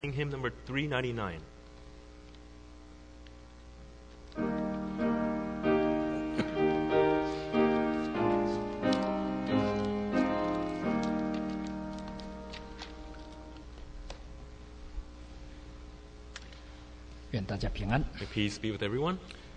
Hymn number 399. 愿大家平安。 May peace be with everyone.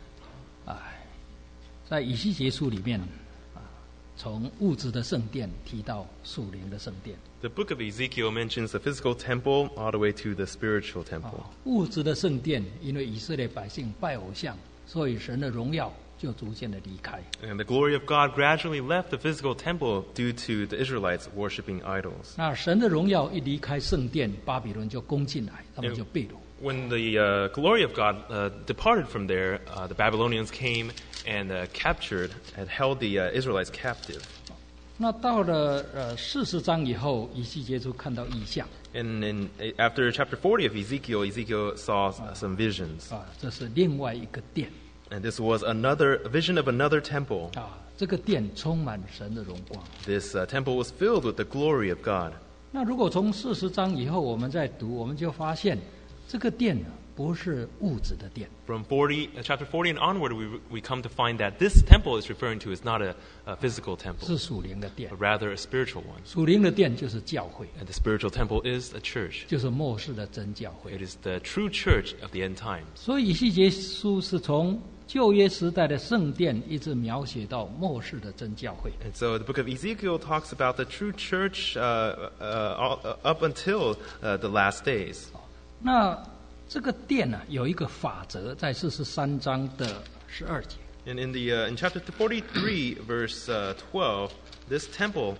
在以西结书里面，从物质的圣殿提到属灵的圣殿。 The book of Ezekiel mentions the physical temple all the way to the spiritual temple. 物质的圣殿，因为以色列百姓拜偶像，所以神的荣耀就逐渐的离开。 And the glory of God gradually left the physical temple due to the Israelites worshiping idols. 那神的荣耀一离开圣殿，巴比伦就攻进来，他们就被掳。 When the glory of God departed from there, the Babylonians came and captured and held the Israelites captive. 那到了40章以后，以西结书看到异象。 And after chapter 40 of Ezekiel, Ezekiel saw some visions. 这是另外一个殿。 And this was another vision of another temple. 这个殿充满神的荣光。 This temple was filled with the glory of God. 那如果从40章以后我们再读，我们就发现这个殿不是物质的殿。 From chapter 40 and onward, we come to find that this temple is referring to is not a physical temple, 是属灵的殿。 but rather a spiritual one. 属灵的殿就是教会， And the spiritual temple is a church. 就是末世的真教会。 It is the true church of the end times. 所以以西结书是从旧约时代的圣殿一直描写到末世的真教会。 And so the book of Ezekiel talks about the true church up until the last days. 那这个殿有一个法则，在43章的12节。 And in chapter 43, verse 12, this temple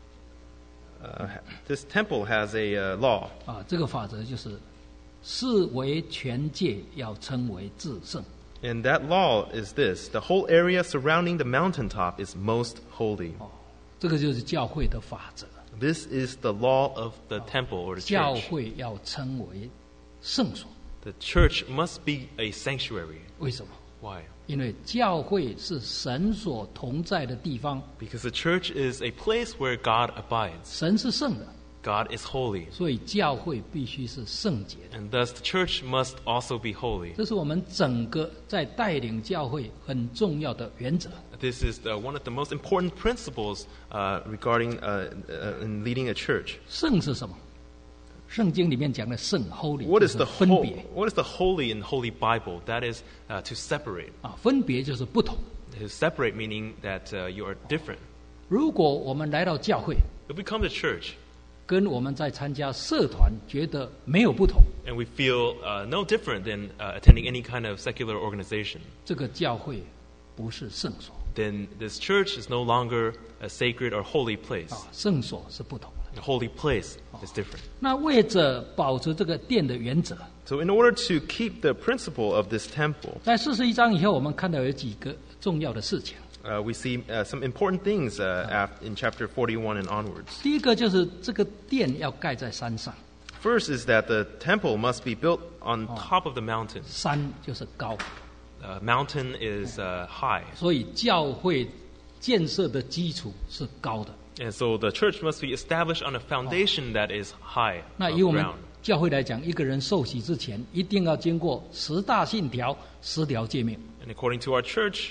has a law. 这个法则就是视为全界要称为至圣。 And that law is this: the whole area surrounding the mountaintop is most holy. 这个就是教会的法则。 This is the law of the temple or the 教 church. 会要称为圣所， The church must be a sanctuary. 为什么？ Why? 因为教会是神所同在的地方， Because the church is a place where God abides. 神是圣的， God is holy. 所以教会必须是圣洁的。 And thus the church must also be holy. 这是我们整个在带领教会很重要的原则。 This is one of the most important principles regarding in leading a church. 圣是什么？圣经里面讲的圣 （holy） What 就 is 是 the 分别 what is the holy in the Holy Bible? That is to separate. 分别就是不同。 To separate meaning that you are different. 如果我们来到教会， If we come to church 跟我们在参加社团觉得没有不同， and we feel no different than attending any kind of secular organization, 这个教会不是圣所。 then this church is no longer a sacred or holy place. 圣所是不同的。 The holy place is different. 那为着保持这个殿的原则， So in order to keep the principle of this temple, 在41章以后，我们看到有几个重要的事情。 we see some important things in chapter 41 and onwards. 第一个就是这个殿要盖在山上， First is that the temple must be built on top of the mountain. 山就是高， Mountain is high. 所以教会建设的基础是高的。 And so the church must be established on a foundation that is high 那 of 以我们 ground. 教会来讲，一个人受洗之前，一定要经过10大信条、10条诫命。 And according to our church,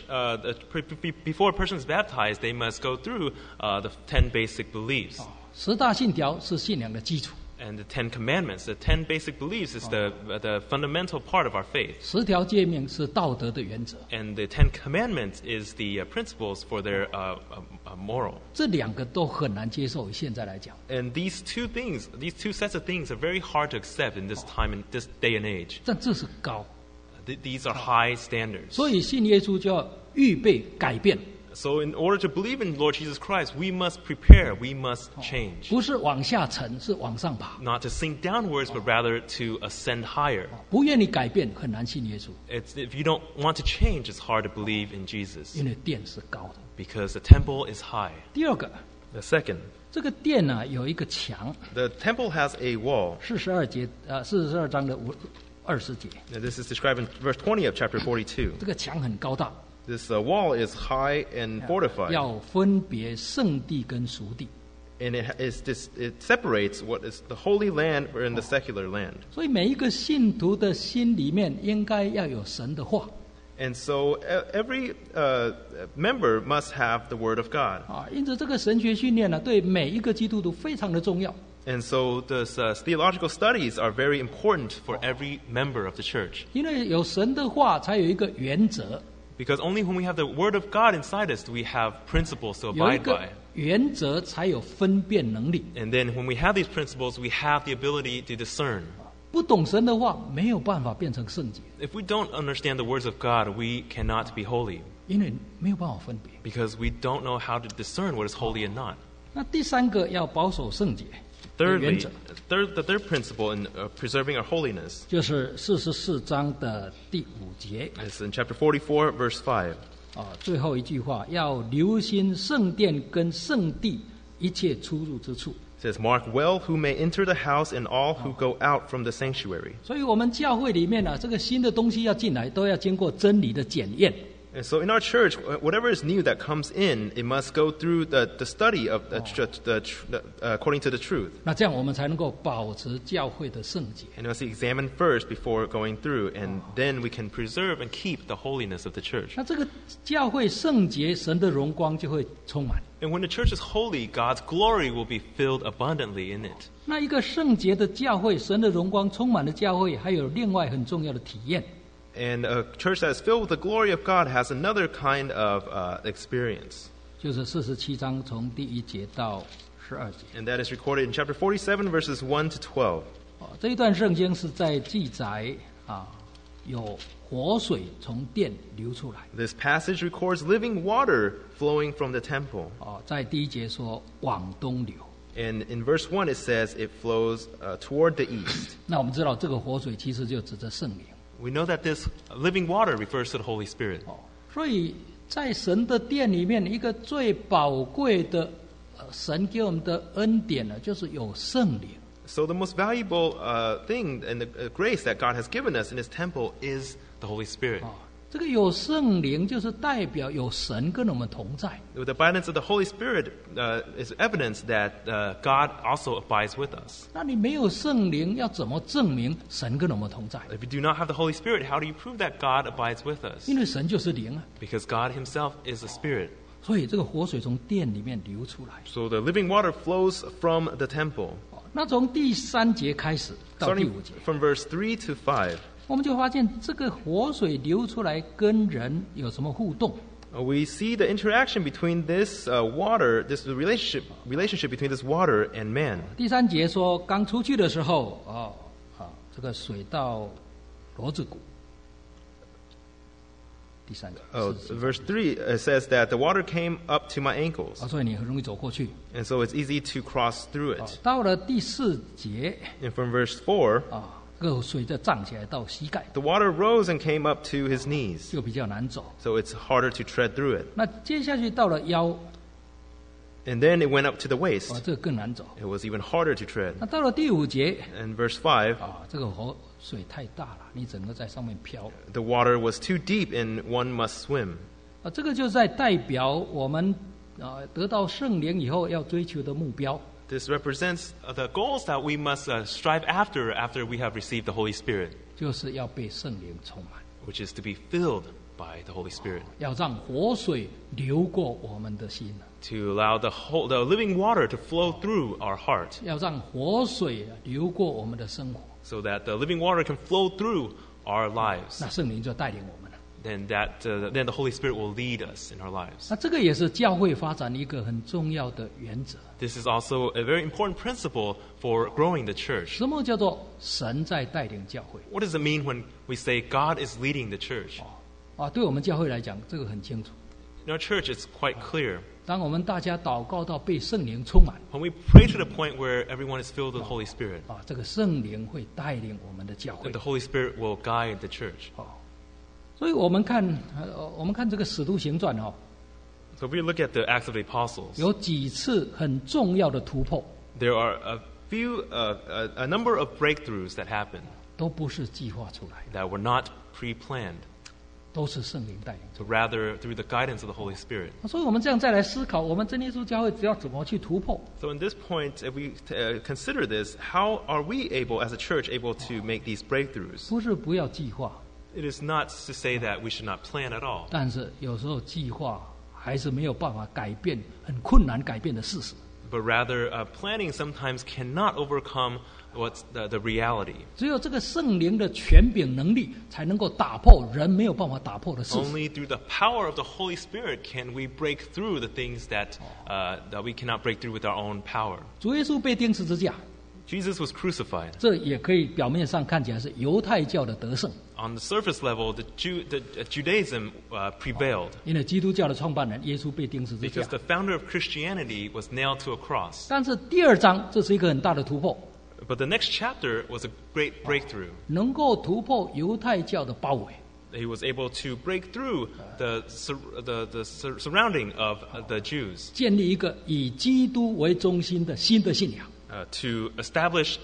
before a person is baptized, they must go through the 10 basic beliefs. 10大信条是信仰的基础， And the 10 commandments, the 10 basic beliefs is the fundamental part of our faith. 10条诫命是道德的原则。 And the 10 commandments is the principles for their moral. 这两个都很难接受，现在来讲。 And these two sets of things are very hard to accept in this time, in this day and age. 但这是高， These are high standards. 所以信耶稣就要预备改变， So in order to believe in Lord Jesus Christ, we must prepare, we must change. 不是往下沉，是往上爬。 Not to sink downwards, but rather to ascend higher. 不愿意改变，很难信耶稣， If you don't want to change, it's hard to believe in Jesus 因为殿是高的。 because the temple is high. 第二个， The second, 这个殿有一个墙， the temple has a wall. 42章的20节， Now, this is described in verse 20 of chapter 42. 这个墙很高大， This wall is high and fortified. 要分别圣地跟俗地。 And it separates what is the holy land and the secular land. 所以每一个信徒的心里面应该要有神的话。 And so every member must have the Word of God. 因此这个神学训练呢，对每一个基督徒非常的重要。 And so those theological studies are very important for every member of the church. 因为有神的话，才有一个原则。 Because only when we have the Word of God inside us do we have principles to 有一 abide 个 by. 原则才有分辨能力。 And then when we have these principles, we have the ability to discern. 不懂神的话，没有办法变成圣洁， If we don't understand the words of God, we cannot be holy. 因为没有办法分别。 Because we don't know how to discern what is holy and not. 那第三个要保守圣洁的原 Thirdly, 则， the third principle in preserving our holiness 就是44章的第5节 is in chapter 44, verse 5. 最后一句话，要留心圣殿跟圣地一切出入之处。 It says, "Mark well who may enter the house and all who go out from the sanctuary." 所以我们教会里面这个新的东西要进来，都要经过真理的检验。 And so in our church, whatever is new that comes in, it must go through the study of according to the truth. 那这样我们才能够保持教会的圣洁。 And it must be examined first before going through, and then we can preserve and keep the holiness of the church. 那这个教会圣洁，神的荣光就会充满。 And when the church is holy, God's glory will be filled abundantly in it. 那一个圣洁的教会，神的荣光充满的教会，还有另外很重要的体验， And a church that is filled with the glory of God has another kind of experience. 就是47章从第1节到12节。 And that is recorded in chapter 47, verses 1 to 12. 这一段圣经是在记载有活水从殿流出来。 This passage records living water flowing from the temple. 在第1节说往东流。 And in verse 1, it says it flows toward the east. 那我们知道这个活水其实就指着圣灵。 We know that this living water refers to the Holy Spirit. 所以在神的殿里面，一个最宝贵的神给我们的恩典呢，就是有圣灵。 So the most valuable thing and the grace that God has given us in His temple is the Holy Spirit. 这个有圣灵就是代表有神跟我们同在。 The abundance of the Holy Spirit is evidence that God also abides with us. 那你没有圣灵，要怎么证明神跟我们同在？ If you do not have the Holy Spirit, how do you prove that God abides with us? 因为神就是灵啊， Because God Himself is a Spirit. 所以这个活水从殿里面流出来。 So the living water flows from the temple. 那从第3节开始到第 Starting 5节， from verse 3 to 5, 我们就发现这个活水流出来跟人有什么互动？ we see the interaction between this water, this relationship between this water and man. 第3节说，刚出去的时候，这个水到骡子骨。第3节， Verse 3 says that the water came up to my ankles, 所以你很容易走过去。 and so it's easy to cross through it. 到了第4节， And from verse 4, 这个水就涨起来到膝盖， the water rose and came up to his knees, 就比较难走。 so it's harder to tread through it. 那接下去到了腰， And then it went up to the waist. 这个更难走。 It was even harder to tread. 那到了第5节， And verse 5, 这个活水太大了，你整个在上面飘。 the water was too deep and one must swim. 这个就在代表我们得到圣灵以后要追求的目标。 This represents the goals that we must strive after we have received the Holy Spirit, 就是要被圣灵充满， which is to be filled by the Holy Spirit, 要让活水流过我们的心， to allow the living water to flow through our heart, 要让活水流过我们的生活， so that the living water can flow through our lives. 那圣灵就带领我们了。 Then then the Holy Spirit will lead us in our lives. 那这个也是教会发展一个很重要的原则。 This is also a very important principle for growing the church. 什么叫做神在带领教会？ What does it mean when we say God is leading the church? 对我们教会来讲，这个很清楚。 In our church, it's quite clear. 当我们大家祷告到被圣灵充满， When we pray to the point where everyone is filled with the Holy Spirit, 这个圣灵会带领我们的教会 then。the Holy Spirit will guide the church. 所以我们看这个使徒行传 So if we look at the Acts of the Apostles, 有几次很重要的突破， there are a number of breakthroughs that happened 都不是计划出来的， that were not pre-planned. 都是圣灵带领。 so rather through the guidance of the Holy Spirit. 所以我们这样再来思考，我们真耶稣教会只要怎么去突破？ So in this point, if we consider this, how are we able, as a church, able to make these breakthroughs? 不是不要计划， It is not to say that we should not plan at all. 但是有时候计划还是没有办法改变很困难改变的事实。 But rather, planning sometimes cannot overcome what's the reality. 只有这个圣灵的权柄能力，才能够打破人没有办法打破的事实。 Only through the power of the Holy Spirit can we break through the things that we cannot break through with our own power. 主耶稣被钉十字架， Jesus was crucified. 这也可以表面上看起来是犹太教的得胜， On the surface level, Judaism prevailed 因为基督教的创办人耶稣被钉十字架 because。the founder of Christianity was nailed to a cross. 但是第二章这是一个很大的突破， But the next chapter was a great breakthrough. 能够突破犹太教的包围。 He was able to break through the surrounding of the Jews 建立一个以基督为中心的新的信仰， to establish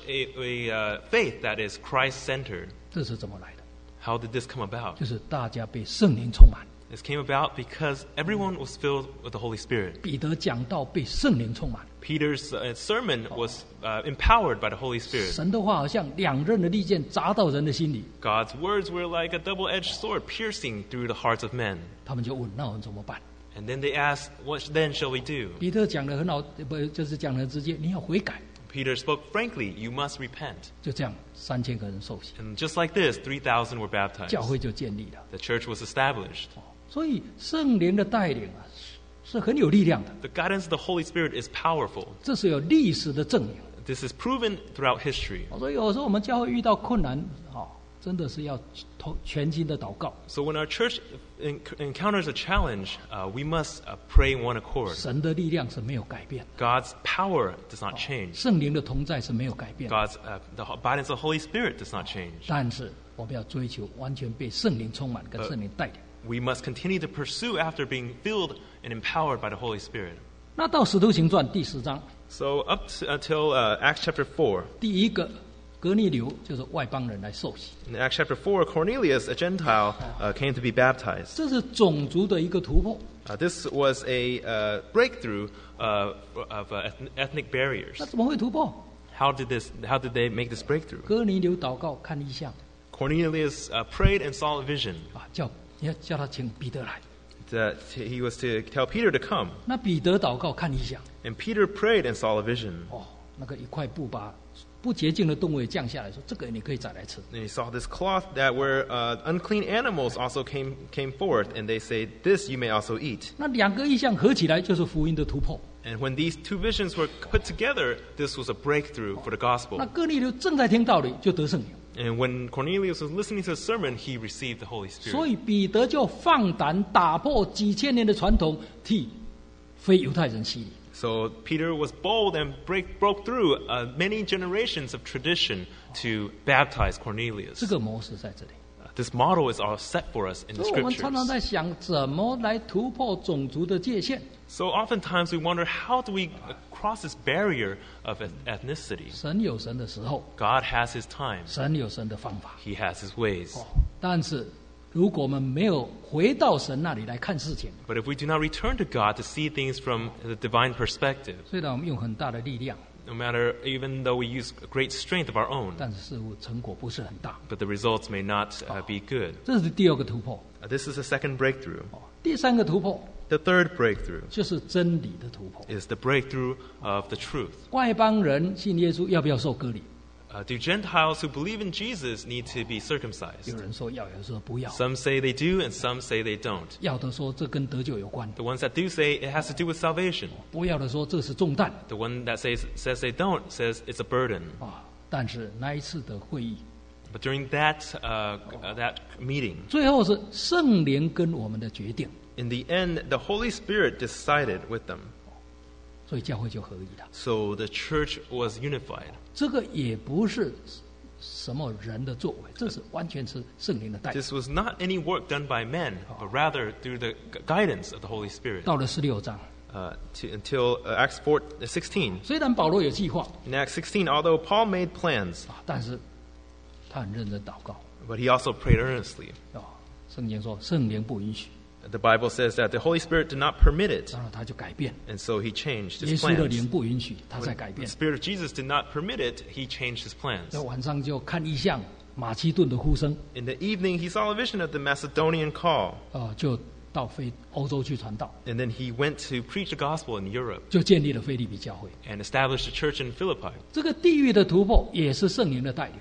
a faith that is Christ-centered. 这是怎么来的？ How did this come about? 就是大家被圣灵充满。 This came about because everyone was filled with the Holy Spirit. 彼得讲道被圣灵充满， Peter's sermon was empowered by the Holy Spirit. 神的话好像两刃的利剑扎到人的心里， God's words were like a double-edged sword piercing through the hearts of men. 他们就问：那我们怎么办？ And then they asked, what then shall we do? 彼得讲的很好，不就是讲的很直接，你要悔改。 Peter spoke frankly, you must repent. 就这样，3000个人受洗， And just like this, 3,000 were baptized. 教会就建立了。 The church was established. 所以圣灵的带领啊，是很有力量的， The guidance of the Holy Spirit is powerful. 这是有历史的证明。 This is proven throughout history. 所以有时候我们教会遇到困难，真的是要全心的祷告。 So when our church encounters a challenge, we must pray in one accord. 神的力量是没有改变的， God's power does not change. 圣灵的同在是没有改变的。 The guidance of the Holy Spirit does not change. 但是我们要追求完全被圣灵充满，跟圣灵带领。 We must continue to pursue after being filled and empowered by the Holy Spirit. 那到使徒行传第4章， So until Acts chapter 4. 第一个革尼流就是外邦人来受洗， In Acts chapter 4, Cornelius, a Gentile, came to be baptized. 这是种族的一个突破。 This was a breakthrough of ethnic barriers. 那怎么会突破？ How did they make this breakthrough? 革尼流祷告看异象 Cornelius prayed and saw a vision 啊，你要叫他请彼得来。 that he was to tell Peter to come. 那彼得祷告看异象， And Peter prayed and saw a vision. 那个一块布把不洁净的动物也降下来，说这个你可以再来吃。 And he saw this cloth that where unclean animals also came forth, and they say, "This you may also eat." 那两个异象合起来就是福音的突破。 And when these two visions were put together, this was a breakthrough for the 那 gospel. 革尼流正在听道理，就得圣灵。 And when Cornelius was listening to the sermon, he received the Holy 所 Spirit. 以彼得就放胆打破几千年的传统，替非犹太人洗礼。 So Peter was bold and broke through many generations of tradition to baptize Cornelius. 这个模式在这里。 This model is all set for us in the 所以我们常常 scriptures. 在想，怎么来突破种族的界限？ So oftentimes we wonder, how do we cross this barrier of ethnicity? 神有神的时候， God has his time. 神有神的方法。 He has his ways. 但是，如果我们没有回到神那里来看事情， But if we do not return to God to see things from the divine perspective, 虽然我们用很大的力量， no matter, even though we use great strength of our own, 但是似乎成果不是很大。 but the results may not be good. 这是第二个突破。 This is the second breakthrough. 第三个突破 The third breakthrough 就是真理的突破。 is the breakthrough of the truth. 外邦人信耶稣要不要受割礼？ Do Gentiles who believe in Jesus need to be circumcised? 有人说要，有人说不要。 Some say they do, and some say they don't. 要的说这跟得救有关， The ones that do say it has to do with salvation. 不要的说这是重担 The one that says they don't says it's a burden. 啊。但是那一次的会议， But during that meeting, 最后是圣灵跟我们的决定， in the end, the Holy Spirit decided with them. 所以教会就合一了。 So the church was unified. 这个也不是什么人的作为，这是完全是圣灵的带领。 This was not any work done by men, but rather through the guidance of the Holy Spirit. 到了16章， Until Acts 16. 虽然保罗有计划 In Acts 16, although Paul made plans, 但是他很认真祷告 but he also prayed earnestly. 啊。 圣经说圣灵不允许， The Bible says that the Holy Spirit did not permit it, 然后他就改变。 and so he changed 耶 his 稣的灵 plans. 不允许，他才 When 改 the 变。 Spirit of Jesus did not permit it, he changed his plans. 那晚上就看异象，马其顿的呼声， In the evening, he saw a vision of the Macedonian call, 就到欧洲去传道， and then he went to preach the gospel in Europe 就建立了腓立比教会。 and established a church in Philippi. 这个地域的突破也是圣灵的带领。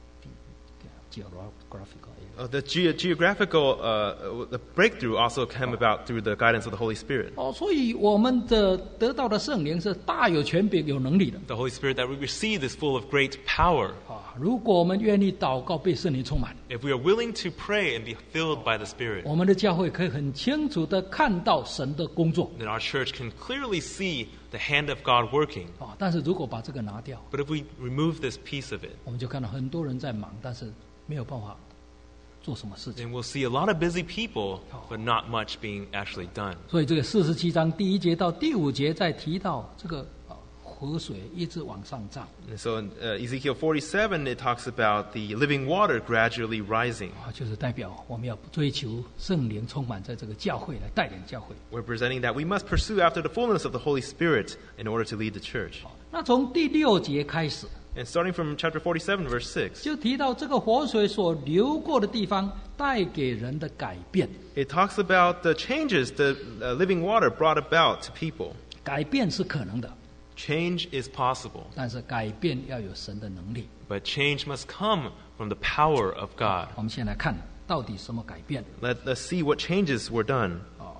The geographical the breakthrough also came about through the guidance of the Holy Spirit. 所以我们的得到的圣灵是大有权柄、有能力的。 The Holy Spirit that we receive is full of great power. 如果我们愿意祷告，被圣灵充满， If we are willing to pray and be filled by the Spirit, 我们的教会可以很清楚的看到神的工作。 then our church can clearly see the hand of God working. 但是如果把这个拿掉， But if we remove this piece of it, 我们就看到很多人在忙，但是没有办法做什么事情。 then we'll see a lot of busy people, but not much being actually done. 所以这个47章第1节到第5节在提到这个河水一直往上涨， And so in Ezekiel 47, it talks about the living water gradually rising. 就是代表我们要追求圣灵充满在这个教会来带领教会。 We're presenting that we must pursue after the fullness of the Holy Spirit in order to lead the church. 那从第6节开始， And starting from chapter 47, verse 6, 就提到这个活水所流过的地方带给人的改变。 it talks about the changes the living water brought about to people. 改变是可能的， Change is possible, 但是改变要有神的能力。 but change must come from the power of God. 我们先来看到底什么改变。 Let's see what changes were done.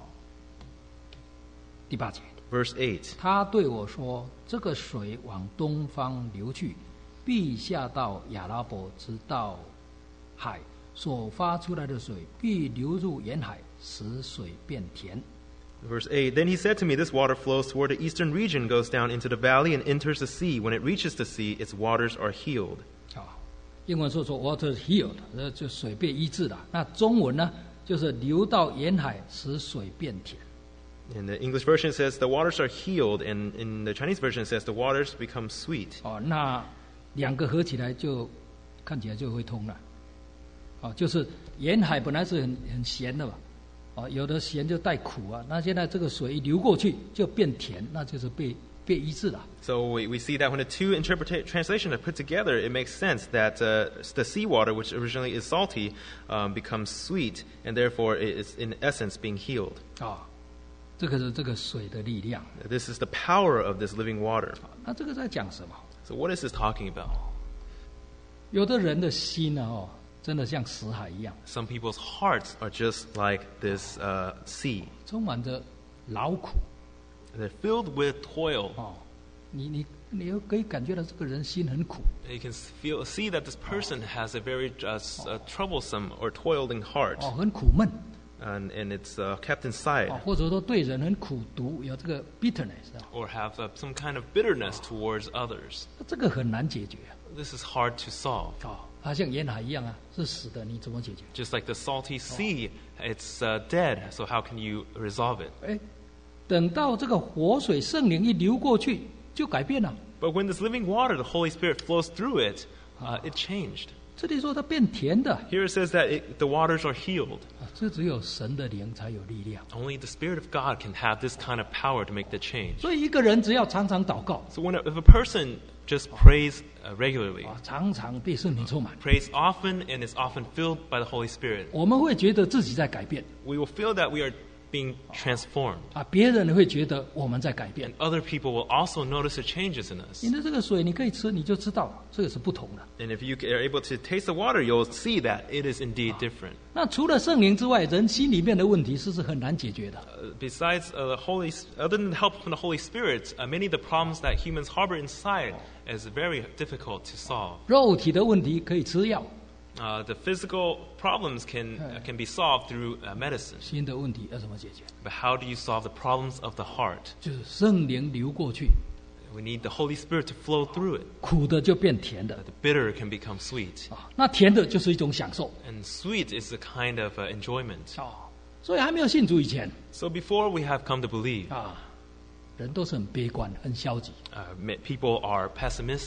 第8节， Verse 8. 他对我说：“这个水往东方流去，必下到亚拉伯，直到海，所发出来的水必流入沿海，使水变甜。” Verse 8, Then he said to me, This water flows toward the eastern region, goes down into the valley, and enters the sea. When it reaches the sea, its waters are healed. 英文说 water healed， 就水被医治了。那中文呢，就是流到沿海，使水变甜。 In the English version, it says the waters are healed, and in the Chinese version, it says the waters become sweet. 那两个合起来就看起来就会通了。就是沿海本来是很咸的嘛，有的咸就带苦啊。那现在这个水一流过去就变甜，那就是被医治了。 So we see that when the two translations are put together, it makes sense that the seawater, which originally is salty, becomes sweet, and therefore it is in essence being healed. 这个是这个水的力量。 This is the power of this living water. 那这个在讲什么？ So what is this talking about? 有的人的心呢，真的像死海一样， Some people's hearts are just like this sea. 充满着劳苦。 They're filled with toil. 你又可以感觉到这个人心很苦。 You can see that this person has a very troublesome or toiling heart, 很苦闷。 and it's kept inside, 或者说对人很苦毒，有这个 bitterness or have some kind of bitterness towards others. 这个很难解决。 This is hard to solve. 像沿海一样是死的，你怎么解决？ Just like the salty sea, it's dead. So how can you resolve it? 等到这个活水圣灵一流过去，就改变了。 But when this living water, the Holy Spirit flows through it, it changed. 这里说它变甜的。 Here it says that the waters are healed. 这只有神的灵才有力量。 Only the Spirit of God can have this kind of power to make the change. 所以一个人只要常常祷告， So if a person just prays regularly, 常常被圣灵充满， prays often and is often filled by the Holy Spirit, 我们会觉得自己在改变。 we will feel that we are being transformed. 别人会觉得我们在改变。 And other people will also notice the changes in us. 因为这个水你可以吃，你就知道这个是不同的。 And if you are able to taste the water, you'll see that it is indeed different. 那除了圣灵之外，人心里面的问题是很难解决的。 Besides other than the help from the Holy Spirit, many of the problems that humans harbor inside is very difficult to solve. 肉体的问题可以吃药， The physical problems can be solved through medicine. 心的问题要怎么解决？ But how do you solve the problems of the heart? 就是圣灵流过去， We need the Holy Spirit to flow through it. 苦的就变甜的， The bitter can become sweet. 那甜的就是一种享受。 And sweet is a kind of enjoyment. 所以还没有信主以前， So before we have come to believe, 人都是很悲观、很消极。 people are pessimistic.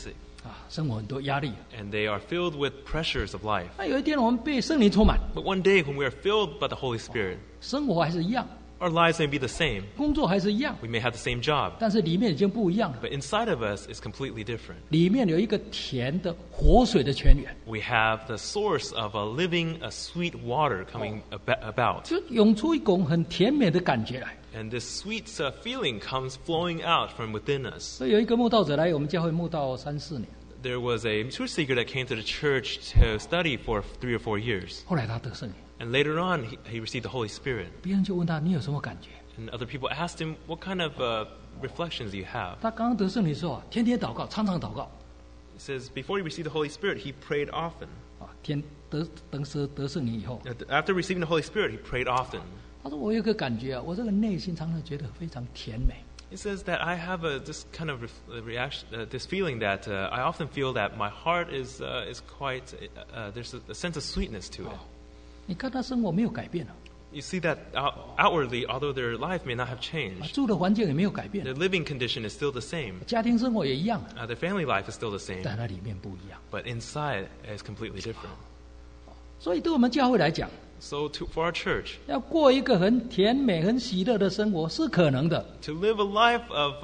生活很多压力。 and they are filled with pressures of life. 那有一天我们被圣灵充满， But one day when we are filled by the Holy Spirit, 生活还是一样， our lives may be the same. 工作还是一样， We may have the same job, 但是里面已经不一样了。 but inside of us is completely different. 里面有一个甜的活水的泉源， We have the source of a living, a sweet water coming about. 就涌出一种很甜美的感觉来。 And this sweet feeling comes flowing out from within us. 所以有一个慕道者来我们教会慕道3、4年， There was a truth seeker that came to the church to study for 3 or 4 years. 后来他得圣灵， And later on, he received the Holy Spirit. 别人就问他你有什么感觉？ And other people asked him, what kind of reflections do you have? 他刚刚得圣灵的时候天天祷告，常常祷告。 It says, before he received the Holy Spirit, he prayed often. 得圣灵以后， After receiving the Holy Spirit, he prayed often. 他说我有一个感觉我这个内心常常觉得非常甜美。 He says that I have this kind of reaction, this feeling that I often feel that my heart is quite, there's a sense of sweetness to it. 你看他生活没有改变 You see that outwardly, although their life may not have changed, 住的环境也没有改变 their living condition is still the same. 家庭生活也一样 Their family life is still the same, 但它里面不一样。 but inside is completely different. 所以对我们教会来讲， So for our church, 要过一个很甜美、很喜乐的生活是可能的， to live a life of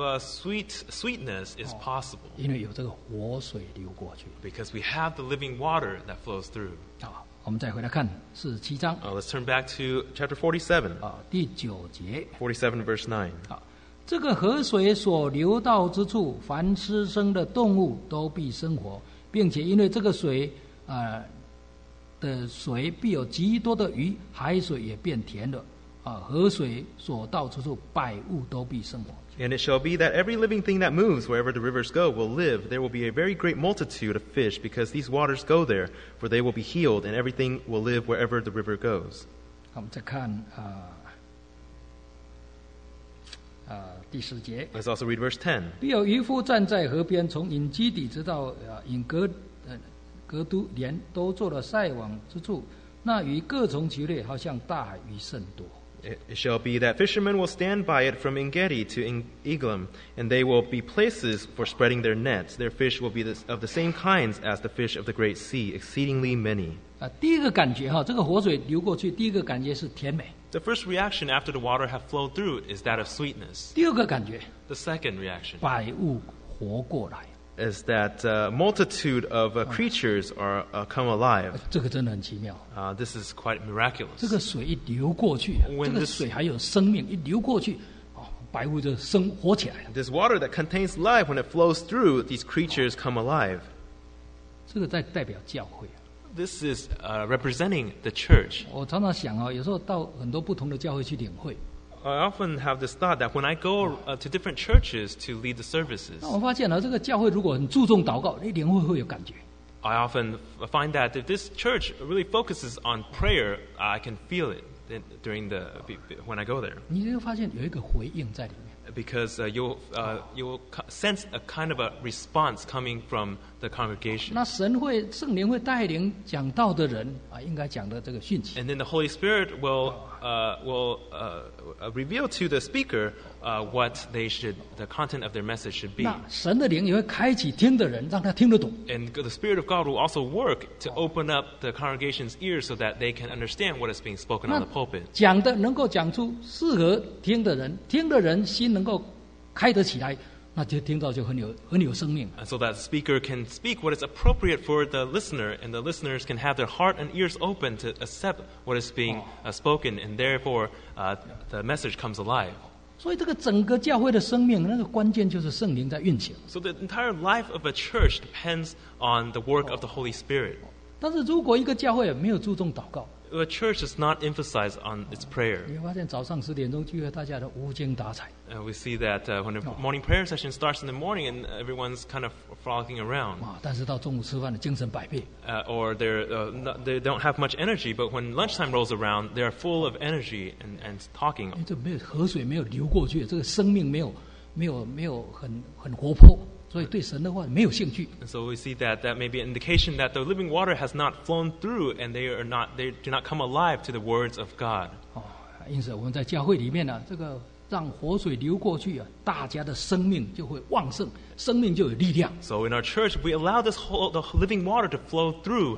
sweetness is possible 因为有这个活水流过去。 because we have the living water that flows through. 好，我们再回来看47章 Let's turn back to chapter 47, 第9节。 47 verse 9. 这个河水所流到之处，凡吃生的动物都必生活，并且因为这个水的水必有极多的鱼，海水也变甜了。河水所到之处，百物都必生活。 And it shall be that every living thing that moves wherever the rivers go will live. There will be a very great multitude of fish because these waters go there, for they will be healed, and everything will live wherever the river goes. 我们再看第10节， Let's also read verse 10. 必有渔夫站在河边，从隐基底直到隐格都连，都做了晒网之处。那鱼各从其类，好像大海鱼甚多。 It shall be that fishermen will stand by it from Engedi to Eglam, and they will be places for spreading their nets. Their fish will be of the same kinds as the fish of the great sea, exceedingly many. 第一个感觉这个活水流过去，第一个感觉是甜美。 The first reaction after the water have flowed through is that of sweetness. 第二个感觉， The second reaction 百物活过来。 is that multitude of creatures are come alive. 这个真的很奇妙。 This is quite miraculous. 这个水一流过去，这个水还有生命，一流过去，百物就活起来了。 This water that contains life, when it flows through, these creatures come alive. 这个代表教会。 This is representing the church. 我常常想有时候到很多不同的教会去领会， I often have this thought that when I go to different churches to lead the services, 那我发现这个教会如果很注重祷告，你领会会有感觉。 I often find that if this church really focuses on prayer, I can feel it when I go there. 你就发现有一个回应在里面。 Because you'll sense a kind of a response coming from the congregation. 那圣灵会带领讲道的人应该讲的这个讯息。 And then the Holy Spirit will reveal to the speaker what the content of their message should be. 那神的灵也会开启听的人，让他听得懂。 And the Spirit of God will also work to open up the congregation's ears so that they can understand what is being spoken on the pulpit. 讲的能够讲出适合听的人，听的人心能够开得起来，那就听到就很有生命。 And so that the speaker can speak what is appropriate for the listener, and the listeners can have their heart and ears open to accept what is being spoken, and therefore the message comes alive. 所以这个整个教会的生命，那个关键就是圣灵在运行。 So the entire life of a church depends on the work of the Holy Spirit. 但是如果一个教会没有注重祷告， The church does not emphasize on its prayer. 你会发现早上10点钟聚会，大家都无精打采。 We see that when the morning prayer session starts in the morning, and everyone's kind of frolicking around. 但是到中午吃饭的精神百倍。 Or they don't have much energy, but when lunchtime rolls around, they are full of energy and talking. 这没有河水没有流过去，这个生命没有很活泼，所以对神的话没有兴趣。 And so we see that may be an indication that the living water has not flown through, and they do not come alive to the words of God. 因此我们在教会里面这个让活水流过去啊，大家的生命就会旺盛，生命就有力量。 So in our church, if we allow the living water to flow through,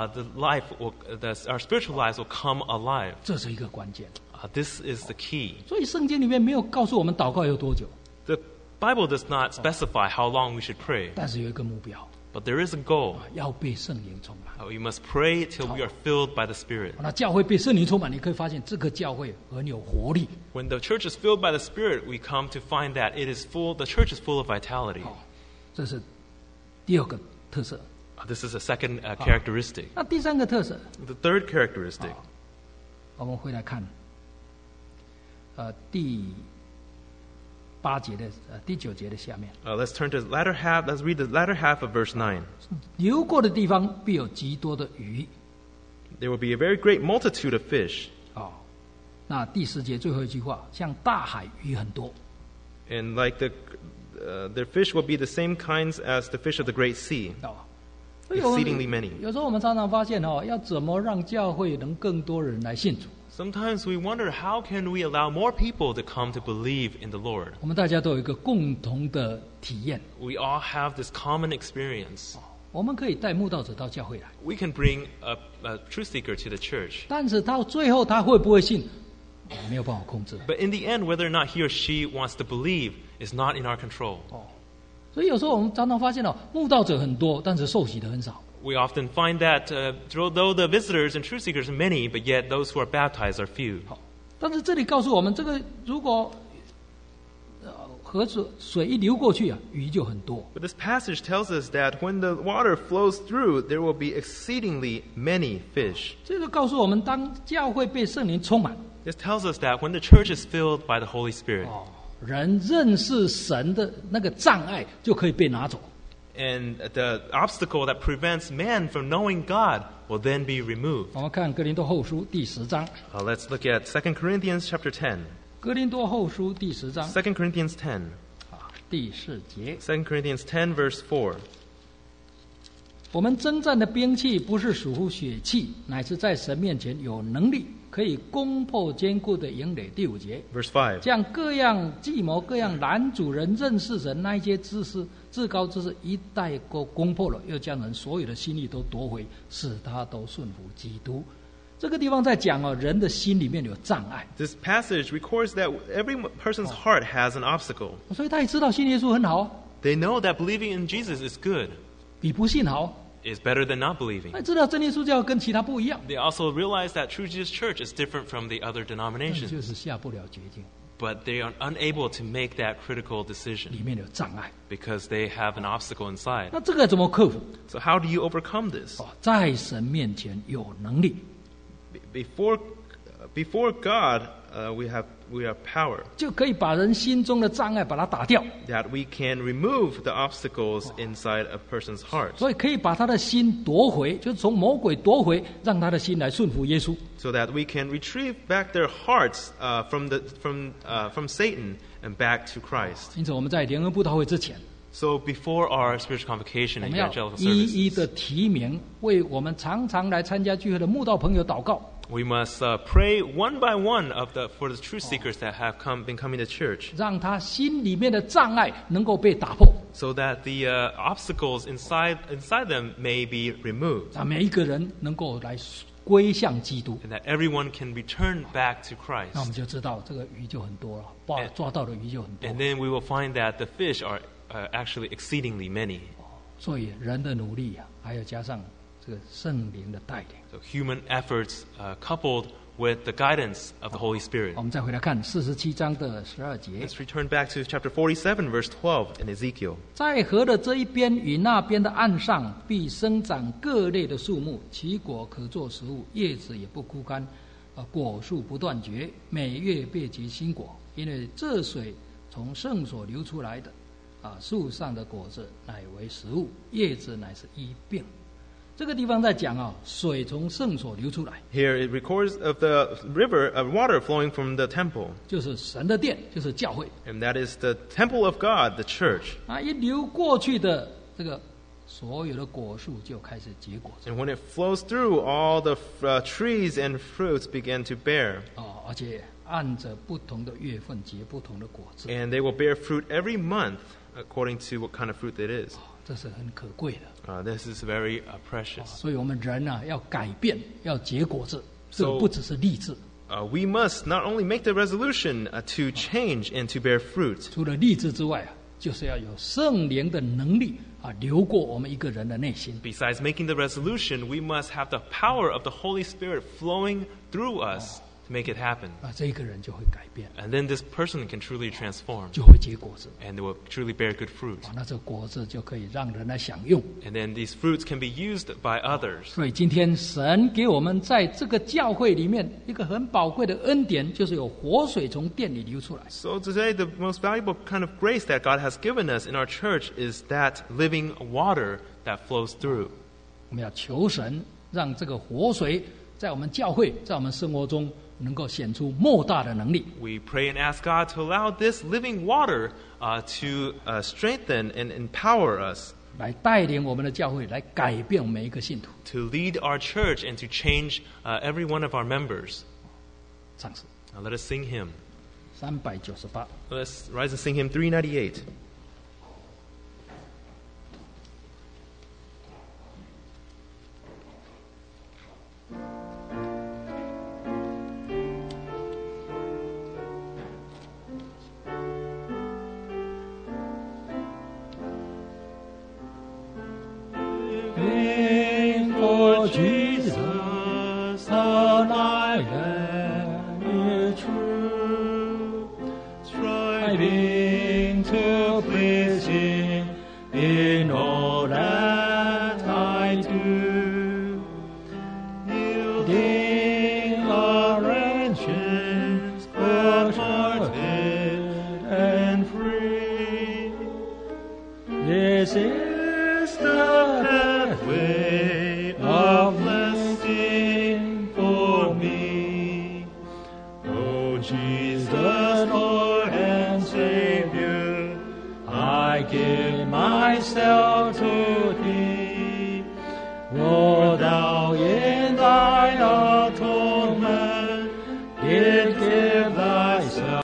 our spiritual lives will come alive. 这是一个关键。 This is the key. 所以圣经里面没有告诉我们祷告有多久， The Bible does not specify how long we should pray, 但是有一个目标， but there is a goal. 要被圣灵充满。 We must pray till we are filled by the Spirit. 那教会被圣灵充满，你可以发现这个教会很有活力。 When the church is filled by the Spirit, we come to find that the church is full of vitality. 这是第二个特色。 This is a second characteristic. 那第三个特色， The third characteristic. 我们会来看，第8节的第9节的下面， Let's turn to the latter half. Let's read the latter half of verse 9. 流过的地方必有极多的鱼。 There will be a very great multitude of fish. 那第10节最后一句话，像大海鱼很多。 And like their fish will be the same kinds as the fish of the great sea, 所以我们 exceedingly many. 有时候我们常常发现要怎么让教会能更多人来信主？ Sometimes we wonder, how can we allow more people to come to believe in the Lord? 我们大家都有一个共同的体验， We all have this common experience. 我们可以带慕道者到教会来， We can bring a truth seeker to the church. 但是到最后他会不会信，没有办法控制。 But in the end, whether or not he or she wants to believe is not in our control. 所以有时候我们常常发现慕道者很多，但是受洗的很少。 We often find that though the visitors and truth seekers are many, but yet those who are baptized are few. 但是这里告诉我们，这个如果河水一流过去鱼就很多。 But this passage tells us that when the water flows through, there will be exceedingly many fish. 这个告诉我们，当教会被圣灵充满， This tells us that when the church is filled by the Holy Spirit, 人认识神的那个障碍就可以被拿走。 and the obstacle that prevents man from knowing God will then be removed. 我们看哥林多后书第10章， Let's look at 2 Corinthians chapter 10. 哥林多后书第10章 2 Corinthians 10. 第4节， 2 Corinthians 10 verse 4. 我们征战的兵器不是属乎血气，乃是在神面前有能力，可以攻破坚固的营垒。第5节， Verse 5. 将各样计谋、各样拦阻人认识神那一些知识、至高之事一概攻破了，又将人所有的心意都夺回，使他都顺服基督。这个地方在讲人的心里面有障碍， This passage records that every person's heart has an obstacle. 所以他也知道信耶稣很好， They know that believing in Jesus is good, 比不信好。 is better than not believing. 他知道真耶稣教跟其他不一样， They also realize that True Jesus Church is different from the other 但 denominations, 就是下不了决定， but they are unable to make that critical decision 里面有障碍。 because they have an obstacle inside. 那这个怎么克服？ So how do you overcome this? 在神面前有能力， Before God, we have power 就可以把人心中的障碍把它打掉， that we can remove the obstacles inside a person's heart, 所以可以把他的心夺回，就是从魔鬼夺回，让他的心来顺服耶稣。 so that we can retrieve back their hearts from Satan and back to Christ. 因此，我们在联合布道会之前， So before our spiritual convocation 我 and 们要 evangelical 一一 services, 的提名，为我们常常来参加聚会的慕道朋友祷告， we must pray one by one for the truth seekers that have been coming to church, 让他心里面的障碍能够被打破， so that the obstacles inside them may be removed, 让每一个人能够来归向基督。 and that everyone can return back to 那我 Christ. 们就知道这个鱼就很多了，抓到的鱼就很多 And。then we will find that the fish are actually exceedingly many. 所以人的努力还要加上这个圣灵的带领。 So human efforts coupled with the guidance of the Holy Spirit. 我们再回来看47章的12节， Let's return back to chapter 47, verse 12 in Ezekiel. 在河的这一边与那边的岸上，必生长各类的树木，其果可做食物，叶子也不枯干，果树不断绝，每月必结新果。因为这水从圣所流出来的，树上的果子乃为食物，叶子乃是医病。这个地方在讲水从圣所流出来， Here it records of the river of water flowing from the temple, 就是神的殿，就是教会。 and that is the temple of God, the church. 一流过去的这个所有的果树就开始结果子。 And when it flows through, all the trees and fruits begin to bear. 而且按着不同的月份结不同的果子， And they will bear fruit every month according to what kind of fruit it is. 这是很可贵的。 This is very precious. 所以我们人要改变，要结果子，这个 So- 不只是立志， We must not only make the resolution to change and to bear fruit, 除了立志之外就是要有圣灵的能力流过我们一个人的内心。 besides making the resolution, we must have the power of the Holy Spirit flowing through us to make it happen. 这一个人就会改变， And then this person can truly transform 就会结果子。 and they will truly bear good fruit. 那这个果子就可以让人来享用。 And then these fruits can be used by others. 所以今天神给我们在这个教会里面一个很宝贵的恩典，就是有活水从殿里流出来。 So today, the most valuable kind of grace that God has given us in our church is that living water that flows through. 我们要求神让这个活水在我们教会，在我们生活中能够显出莫大的能力。 We pray and ask God to allow this living water to strengthen and empower us, 来带领我们的教会，来改变每一个信徒。 to lead our church and to change every one of our members. 唱诗 Now let us sing hymn. 398。 Let's rise and sing hymn 398. For Jesus, the lion is true.